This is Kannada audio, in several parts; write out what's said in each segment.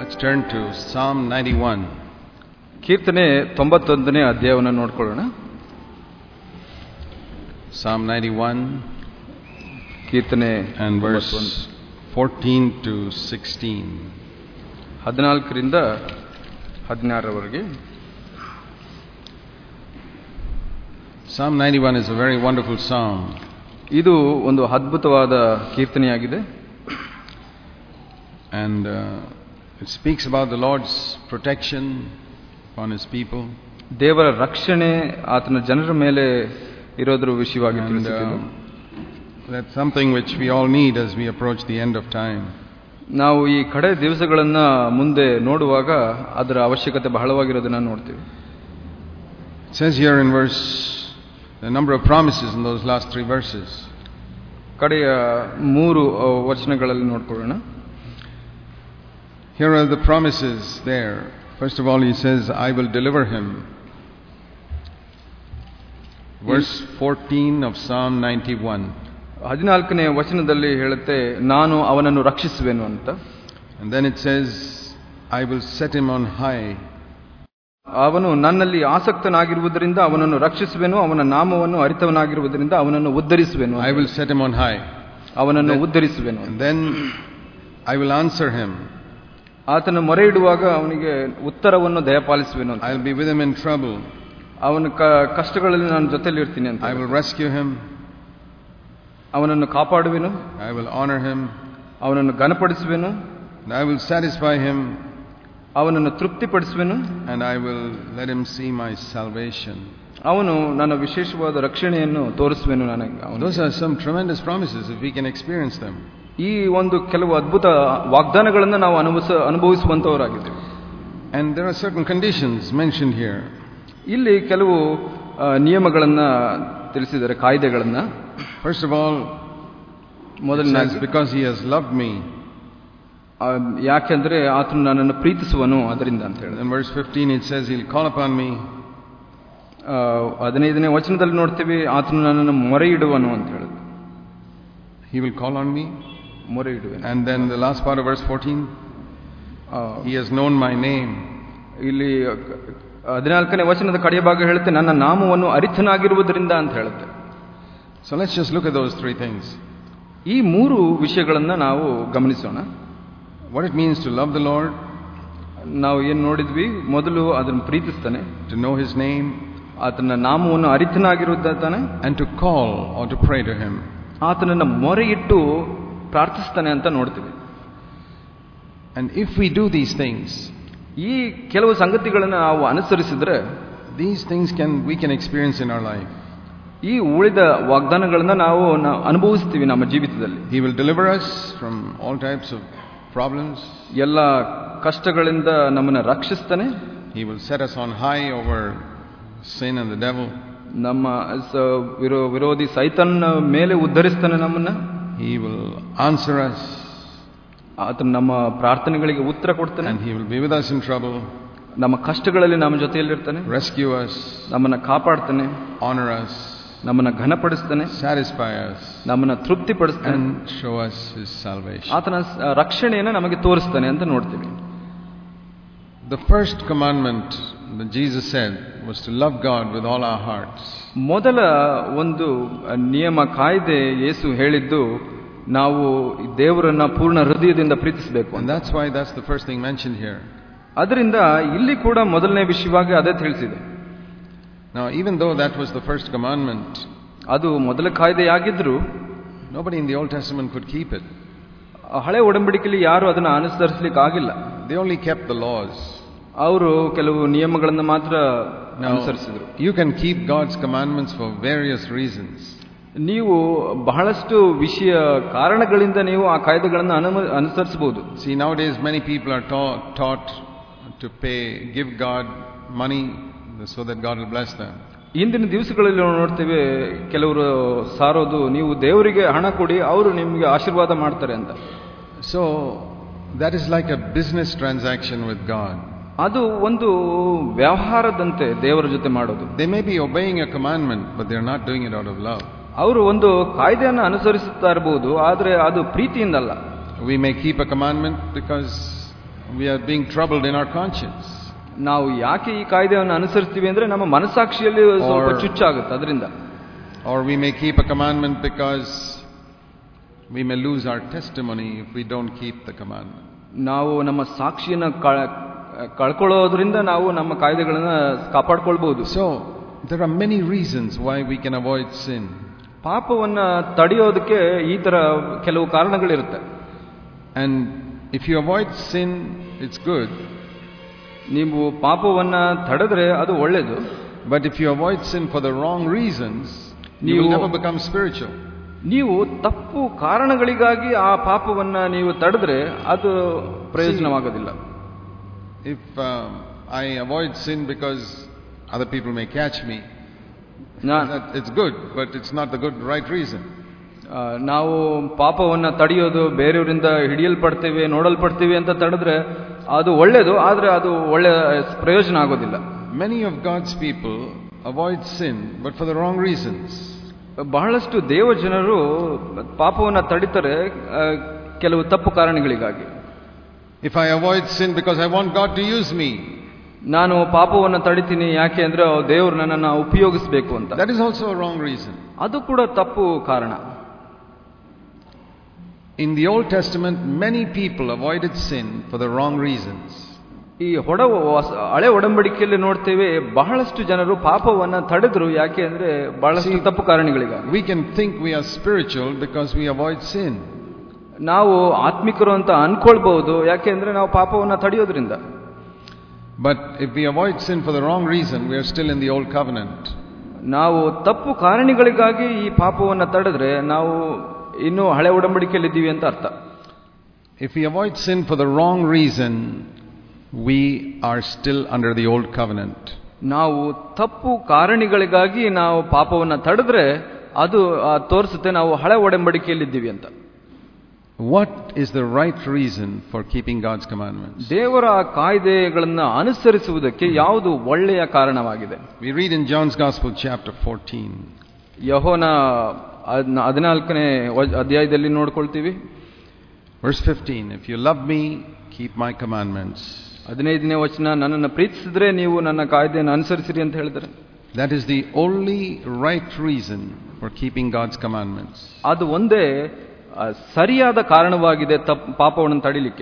Let's turn to Psalm 91. ಕೀರ್ತನೆ 91ನೇ ಅಧ್ಯಾಯವನ್ನು ನೋಡ್ಕೊಳ್ಳೋಣ. Psalm 91 ಕೀರ್ತನೆ and verse 14 to 16. 14ರಿಂದ 16ರವರೆಗೆ. Psalm 91 is a very wonderful psalm. ಇದು ಒಂದು ಅದ್ಭುತವಾದ ಕೀರ್ತನೆಯಾಗಿದೆ. And it speaks about the Lord's protection upon His people. ದೇವರ ರಕ್ಷಣೆ ಆತನ ಜನರ ಮೇಲೆ ಇರೋದ್ರ ವಿಷಯವಾಗಿ ತಿಳಿಸುತ್ತದೆ. That's something which we all need as we approach the end of time. ನಾವು ಈ ಕಡೆ ದಿವಸಗಳನ್ನ ಮುಂದೆ ನೋಡುವಾಗ ಅದರ ಅವಶ್ಯಕತೆ ಬಹಳವಾಗಿರೋದನ್ನ ನೋಡ್ತೀವಿ. It says here in verse, the number of promises in those last 3 verses. ಕಡೆಯ 3 ವಚನಗಳಲ್ಲಿ ನೋಡ್ಕೊಳ್ಳೋಣ. Here are the promises there. First of all, he says, I will deliver him. Verse 14 of Psalm 91. 14ನೇ ವಚನದಲ್ಲಿ ಹೇಳುತ್ತೆ, ನಾನು ಅವನನ್ನು ರಕ್ಷಿಸುವೆನು ಅಂತ. And then it says, I will set him on high. ಅವನು ನನ್ನಲ್ಲಿ ಆಸಕ್ತನಾಗಿರುವುದರಿಂದ ಅವನನ್ನು ರಕ್ಷಿಸುವೆನು, ಅವನ ನಾಮವನ್ನು ಅರಿತವನಾಗಿರುವುದರಿಂದ ಅವನನ್ನು ಉದ್ಧರಿಸುವೆನು. I will set him on high. ಅವನನ್ನು ಉದ್ಧರಿಸುವೆನು. And then I will answer him. ಆತನ ಮೊರೆ ಇಡುವಾಗ ಅವನಿಗೆ ಉತ್ತರವನ್ನು ದಯಪಾಲಿಸುವೆನು. I will be with him in trouble. ಅವನ ಕಷ್ಟಗಳಲ್ಲಿ ನಾನು ಜೊತೆಲಿ ಇರ್ತೀನಿ ಅಂತ. I will rescue him. ಅವನನ್ನು ಕಾಪಾಡುವೆನು. I will honor him. ಅವನನ್ನು ಘನಪಡಿಸುವೆನು. And I will satisfy him. ಅವನನ್ನು ತೃಪ್ತಿಪಡಿಸುವೆನು. And I will let him see my salvation. ಅವನು ನನ್ನ ವಿಶೇಷವಾದ ರಕ್ಷಣೆಯನ್ನು ತೋರಿಸುವೆನು ನನಗೆ. Those are some tremendous promises if we can experience them. ಈ ಒಂದು ಕೆಲವು ಅದ್ಭುತ ವಾಗ್ದಾನಗಳನ್ನು ನಾವು ಅನುಭವಿಸುವಂತವರಾಗಿದ್ದೇವೆ. And there are certain conditions mentioned here. ಇಲ್ಲಿ ಕೆಲವು ನಿಯಮಗಳನ್ನ ತಿಳಿಸಿದ್ದಾರೆ, ಕಾಯ್ದೆಗಳನ್ನ. First of all, ಮೊದಲನೇದು, because he has loved me. ಯಾಕೆಂದ್ರೆ ಆತನು ನನ್ನನ್ನು ಪ್ರೀತಿಸುವನು ಅದರಿಂದ ಅಂತ ಹೇಳಿ. In verse 15 it says he'll call upon me. 15ನೇ ವಚನದಲ್ಲಿ ನೋಡ್ತೀವಿ, ಆತನು ನನ್ನನ್ನು ಮೊರೆ ಇಡುವನು ಅಂತ ಹೇಳಿ. He will call on me. ಮೊರೆ ಇಡುವೆನು. And then the last part of verse 14, he has known my name. ಇಲ್ಲಿ 14ನೇ ವಚನದ ಕಡೆಯ ಭಾಗ ಹೇಳುತ್ತೆ, ನನ್ನ ನಾಮವನ್ನು ಅರಿತನಾಗಿರುವುದರಿಂದ ಅಂತ ಹೇಳುತ್ತೆ. So let's just look at those 3 things. ಈ 3 ವಿಷಯಗಳನ್ನ ನಾವು ಗಮನಿಸೋಣ. What it means to love the Lord. ನಾವು ಏನು ನೋಡಿದ್ವಿ, ಮೊದಲು ಅದನ್ನು ಪ್ರೀತಿಸ್ತಾನೆ. To know his name. ಆತನ ನಾಮವನ್ನು ಅರಿತನಾಗಿರುತ್ತಾನೆ. And to call or to pray to him. ಆತನನ್ನ ಮೊರೆ ಇಟ್ಟು ಪ್ರಾರ್ಥಿಸ್ತಾನೆ ಅಂತ ನೋಡ್ತೀವಿ. And if we do these things, ಈ ಕೆಲವು ಸಂಗತಿಗಳನ್ನು ನಾವು ಅನುಸರಿಸಿದ್ರೆ, these things we can experience in our life. ಈ ಉಳಿದ ವಾಗ್ದಾನಗಳನ್ನ ನಾವು ಅನುಭವಿಸ್ತೀವಿ ನಮ್ಮ ಜೀವಿತದಲ್ಲಿ. He will deliver us from all types of problems. ಎಲ್ಲ ಕಷ್ಟಗಳಿಂದ ನಮ್ಮನ್ನು ರಕ್ಷಿಸ್ತಾನೆ. He will set us on high over sin and the devil. ನಮ್ಮ ವಿರೋಧಿ ಸೈತಾನನ ಮೇಲೆ ಉದ್ಧರಿಸ್ತಾನೆ ನಮ್ಮನ್ನ. He will answer us. ಆತನು ನಮ್ಮ ಪ್ರಾರ್ಥನೆಗಳಿಗೆ ಉತ್ತರ ಕೊಡ್ತಾನೆ. And he will be with us in trouble. ನಮ್ಮ ಕಷ್ಟಗಳಲ್ಲಿ ನಮ್ಮ ಜೊತೆಯಲ್ಲಿರ್ತಾನೆ. Rescue us. ನಮ್ಮನ್ನ ಕಾಪಾಡ್ತಾನೆ. Honor us. ನಮ್ಮನ್ನ ಘನಪಡಿಸ್ತಾನೆ. Satisfy us. ನಮ್ಮನ್ನ ತೃಪ್ತಿಪಡಿಸ್ತಾನೆ. And show us his salvation. ಆತನ ರಕ್ಷಣೆಯನ್ನು ನಮಗೆ ತೋರಿಸ್ತಾನೆ ಅಂತ ನೋಡ್ತೀವಿ. The first commandment that Jesus said was to love God with all our hearts. ಮೊದಲ ಒಂದು ನಿಯಮ, ಕಾಯ್ದೆ ಯೇಸು ಹೇಳಿದ್ದು, ನಾವು ದೇವರನ್ನ ಪೂರ್ಣ ಹೃದಯದಿಂದ ಪ್ರೀತಿಸಬೇಕು. And that's why that's the first thing mentioned here. ಅದರಿಂದ ಇಲ್ಲಿ ಕೂಡ ಮೊದಲನೇ ವಿಷಯವಾಗಿ ಅದೇ ತಿಳಿಸಿದೆ. Now even though that was the first commandment, ಅದು ಮೊದಲ ಕಾಯ್ದೆಯಾಗಿದ್ರು nobody in the Old Testament could keep it. ಹಳೆ ಒಡಂಬಡಿಕೆಯಲ್ಲಿ ಯಾರು ಅದನ್ನು ಅನುಸರಿಸಲಿಕ್ಕೆ ಆಗಿಲ್ಲ. They only kept the laws. ಅವರು ಕೆಲವು ನಿಯಮಗಳನ್ನು ಮಾತ್ರ ಅನುಸರಿಸಿದ್ರು. You can keep God's commandments for various reasons. ನೀವು ಬಹಳಷ್ಟು ವಿಷಯ ಕಾರಣಗಳಿಂದ ನೀವು ಆ ಕಾಯ್ದೆಗಳನ್ನು ಅನುಸರಿಸಬಹುದು. See, nowadays many people are taught to give God money so that God will bless them. ಇಂದಿನ ದಿವಸಗಳಲ್ಲಿ ನೋಡ್ತೇವೆ, ಕೆಲವರು ಸಾರೋದು, ನೀವು ದೇವರಿಗೆ ಹಣ ಕೊಡಿ, ಅವರು ನಿಮಗೆ ಆಶೀರ್ವಾದ ಮಾಡ್ತಾರೆ ಅಂತ. So that is like a business transaction with God. ಅದು ಒಂದು ವ್ಯವಹಾರದಂತೆ ದೇವರ ಜೊತೆ ಮಾಡೋದು. They may be obeying a commandment, but they are not doing it out of love. ಅವರು ಒಂದು ಕಾಯ್ದೆಯನ್ನು ಅನುಸರಿಸುತ್ತಾ ಇರಬಹುದು, ಆದರೆ ಅದು ಪ್ರೀತಿಯಿಂದಲ್ಲ. We may keep a commandment because we are being troubled in our conscience. ನಾವು ಯಾಕೆ ಈ ಕಾಯ್ದೆಯನ್ನು ಅನುಸರಿಸ್ತೀವಿ ಅಂದ್ರೆ ನಮ್ಮ ಮನಸ್ಸಾಕ್ಷಿಯಲ್ಲಿ ಸ್ವಲ್ಪ ಚುಚ್ಚಾಗುತ್ತೆ ಅದರಿಂದ. Or we may keep a commandment because we may lose our testimony if we don't keep the commandment. ನಾವು ನಮ್ಮ ಸಾಕ್ಷಿಯನ್ನು ಕಳ್ಕೊಳ್ಳೋದ್ರಿಂದ ನಾವು ನಮ್ಮ ಕಾಯ್ದೆಗಳನ್ನು ಕಾಪಾಡ್ಕೊಳ್ಬಹುದು. So there are many reasons why we can avoid sin. ಪಾಪವನ್ನ ತಡೆಯೋದಕ್ಕೆ ಈ ತರ ಕೆಲವು ಕಾರಣಗಳಿರುತ್ತೆ. And if you avoid sin, it's good. ನೀವು ಪಾಪವನ್ನ ತಡೆದ್ರೆ ಅದು ಒಳ್ಳೆಯದು. But if you avoid sin for the wrong reasons, you will never become spiritual. ನೀವು ತಪ್ಪು ಕಾರಣಗಳಿಗಾಗಿ ಆ ಪಾಪವನ್ನ ನೀವು ತಡೆದ್ರೆ ಅದು ಪ್ರಯೋಜನವಾಗೋದಿಲ್ಲ. If I avoid sin because other people may catch me, it's good, but it's not the right reason. ನಾವು ಪಾಪವನ್ನ ತಡೆಯೋದು ಬೇರೆಯವರಿಂದ ಹಿಡಿಯಲ್ಪಡ್ತೇವೆ ನೋಡಲ್ಪಡ್ತೀವಿ ಅಂತ ತಡೆದ್ರೆ ಅದು ಒಳ್ಳೆಯದು, ಆದ್ರೆ ಅದು ಒಳ್ಳೆಯ ಪ್ರಯೋಜನ ಆಗೋದಿಲ್ಲ. Many of God's people avoid sin but for the wrong reasons. ಬಹಳಷ್ಟು ದೇವ ಜನರು ಪಾಪವನ್ನ ತಡಿತಾರೆ ಕೆಲವು ತಪ್ಪು ಕಾರಣಗಳಿಗಾಗಿ. If I avoid sin because I want God to use me, ನಾನು ಪಾಪವನ್ನು ತಡಿತೀನಿ ಯಾಕೆ ಅಂದ್ರೆ ದೇವರು ನನ್ನನ್ನು ಉಪಯೋಗಿಸಬೇಕು ಅಂತ. that is also a wrong reason. ಅದು ಕೂಡ ತಪ್ಪು ಕಾರಣ. In the Old Testament, many people avoided sin for the wrong reasons. ಈ ಹಳೆ ಒಡಂಬಡಿಕೆಯಲ್ಲಿ ನೋಡ್ತೇವೆ ಬಹಳಷ್ಟು ಜನರು ಪಾಪವನ್ನ ತಡೆದ್ರು ಯಾಕೆ ಅಂದ್ರೆ ಬಹಳಷ್ಟು ತಪ್ಪು ಕಾರಣಗಳಿಗಾಗಿ. We can think we are spiritual because we avoid sin. ನಾವು ಆತ್ಮಿಕರು ಅಂತ ಅನ್ಕೊಳ್ಬಹುದು ಯಾಕೆ ಅಂದ್ರೆ ನಾವು ಪಾಪವನ್ನ ತಡೆಯೋದ್ರಿಂದ. But if we avoid sin for the wrong reason, we are still in the old covenant. ನಾವು ತಪ್ಪು ಕಾರಣಗಳಿಗಾಗಿ ಈ ಪಾಪವನ್ನ ತಡೆದ್ರೆ ನಾವು ಇನ್ನು ಹಳೆ ಒಡಂಬಡಿಕೆಯಲ್ಲಿ ಇದ್ದೀವಿ ಅಂತ ಅರ್ಥ. If we avoid sin for the wrong reason, we are still under the old covenant. ನಾವು ತಪ್ಪು ಕಾರಣಗಳಿಗಾಗಿ ನಾವು ಪಾಪವನ್ನ ತಡೆದ್ರೆ ಅದು ತೋರಿಸುತ್ತೆ ನಾವು ಹಳೆ ಒಡಂಬಡಿಕೆಯಲ್ಲಿ ಇದ್ದೀವಿ ಅಂತ. What is the right reason for keeping God's commandments? ದೇವರ ಕಾಯ್ದೆಗಳನ್ನು ಅನುಸರಿಸುವುದಕ್ಕೆ ಯಾವುದು ಒಳ್ಳೆಯ ಕಾರಣವಾಗಿದೆ? We read in John's Gospel chapter 14. ಯೋಹನ 14ನೇ ಅಧ್ಯಾಯದಲ್ಲಿ ನೋಡ್ಕೊಳ್ತೀವಿ. Verse 15, if you love me, keep my commandments. 15ನೇ ವಚನ, ನನ್ನನ್ನು ಪ್ರೀತಿಸಿದ್ರೆ ನೀವು ನನ್ನ ಕಾಯ್ದೆಯನ್ನು ಅನುಸರಿಸಿರಿ ಅಂತ ಹೇಳಿದರೆ. That is the only right reason for keeping God's commandments. ಅದು ಒಂದೇ ಸರಿಯಾದ ಕಾರಣವಾಗಿದೆ ಪಾಪವನ್ನು ತಡಿಲಿಕ್ಕೆ.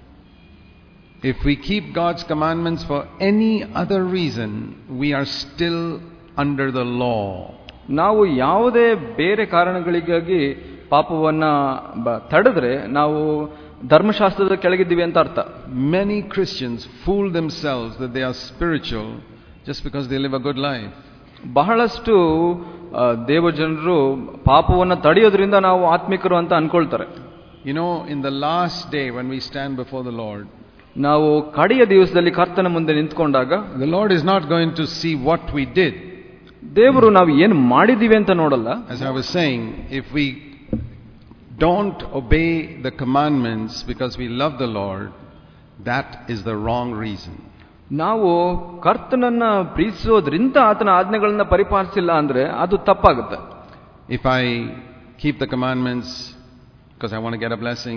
If we keep God's commandments for any other reason, we are still under the law. ನಾವು ಯಾವುದೇ ಬೇರೆ ಕಾರಣಗಳಿಗಾಗಿ ಪಾಪವನ್ನ ತಡೆದ್ರೆ ನಾವು ಧರ್ಮಶಾಸ್ತ್ರದ ಕೆಳಗಿದ್ದೀವಿ ಅಂತ ಅರ್ಥ. Many Christians fool themselves that they are spiritual just because they live a good life. ಬಹಳಷ್ಟು ದೇವಜನರು ಪಾಪವನ್ನು ತಡೆಯೋದ್ರಿಂದ ನಾವು ಆತ್ಮಿಕರು ಅಂತ ಅನ್ಕೊಳ್ತಾರೆ. You know, in the last day when we stand before the Lord, ನಾವು ಕಡೆಯ ದಿವಸದಲ್ಲಿ ಕರ್ತನ ಮುಂದೆ ನಿಂತ್ಕೊಂಡಾಗ the Lord is not going to see what we did. ದೇವರು ನಾವು ಏನು ಮಾಡಿದೀವಿ ಅಂತ ನೋಡಲ್ಲ. As I was saying, if we don't obey the commandments because we love the Lord, that is the wrong reason. ನಾವು ಕರ್ತನನ್ನ ಪ್ರೀತಿಸೋದ್ರಿಂದ ಆತನ ಆಜ್ಞೆಗಳನ್ನ ಪರಿಪಾಲಿಸಿಲ್ಲ ಅಂದ್ರೆ ಅದು ತಪ್ಪಾಗುತ್ತೆ. If I keep the commandments because I want to get a blessing,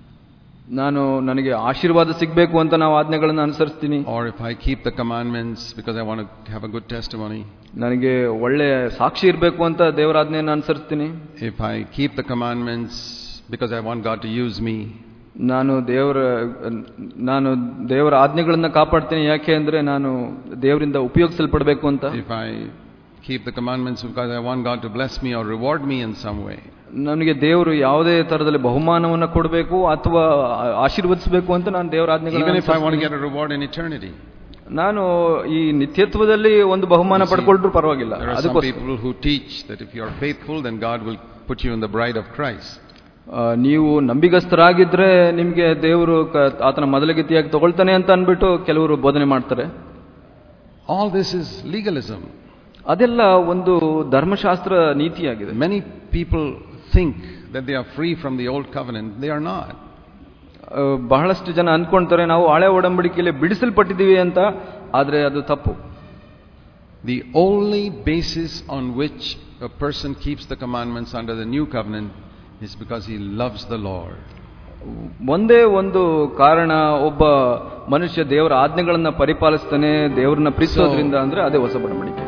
ನನಗೆ ಆಶೀರ್ವಾದ ಸಿಗಬೇಕು ಅಂತ ನಾವು ಆಜ್ಞೆಗಳನ್ನು ಅನುಸರಿಸ್ತೀನಿ. Or if I keep the commandments because I want to have a good testimony, ನನಗೆ ಒಳ್ಳೆ ಸಾಕ್ಷಿ ಇರಬೇಕು ಅಂತ ದೇವರ ಆಜ್ಞೆಯನ್ನು ಅನುಸರಿಸ್ತೀನಿ. If I keep the commandments because I want God to use me, ನಾನು ದೇವರ ಆಜ್ಞೆಗಳನ್ನು ಕಾಪಾಡ್ತೀನಿ ಯಾಕೆ ಅಂದ್ರೆ ನಾನು ದೇವರಿಂದ ಉಪಯೋಗಿಸಲ್ಪಡಬೇಕು ಅಂತ. If I keep the commandments because I want God to bless me or reward me in some way, ನನಗೆ ದೇವರು ಯಾವುದೇ ತರದಲ್ಲಿ ಬಹುಮಾನವನ್ನು ಕೊಡಬೇಕು ಅಥವಾ ಆಶೀರ್ವದಿಸಬೇಕು ಅಂತ ನಾನು ದೇವರ ಆಜ್ಞೆಗಳನ್ನು, even if I want to get a reward in eternity, ನಾನು ಈ ನಿತ್ಯತ್ವದಲ್ಲಿ ಒಂದು ಬಹುಮಾನ ಪಡ್ಕೊಂಡ್ರು ಪರವಾಗಿಲ್ಲ. There are some people who teach that if you are faithful then God will put you in the bride of Christ. ನೀವು ನಂಬಿಗಸ್ತರಾಗಿದ್ರೆ ನಿಮಗೆ ದೇವರು ಆತನ ಮೊದಲಗತಿಯಾಗಿ ತಗೊಳ್ತಾನೆ ಅಂತ ಅಂದ್ಬಿಟ್ಟು ಕೆಲವರು ಬೋಧನೆ ಮಾಡ್ತಾರೆ. All this is legalism. ಅದೆಲ್ಲ ಒಂದು ಧರ್ಮಶಾಸ್ತ್ರ ನೀತಿಯಾಗಿದೆ. Many people think that they are free from the old covenant. They are not. ಬಹಳಷ್ಟು ಜನ ಅನ್ಕೊಂತಾರೆ ನಾವು ಹಳೆ ಒಡಂಬಡಿಕೆಯಲ್ಲಿ ಬಿಡಿಸಲ್ಪಟ್ಟಿದ್ದೀವಿ ಅಂತ, ಆದ್ರೆ ಅದು ತಪ್ಪು. The only basis on which a person keeps the commandments under the new covenant is because he loves the Lord. ಒಂದೇ ಒಂದು ಕಾರಣ, ಒಬ್ಬ ಮನುಷ್ಯ ದೇವರ ಆಜ್ಞೆಗಳನ್ನ ಪರಿಪಾಲಿಸ್ತಾನೆ, ದೇವರನ್ನ ಪ್ರೀತಿಸೋದ್ರಿಂದ ಅಂದ್ರೆ ಅದೇ ಹೊಸ ಒಡಂಬಡಿಕೆ.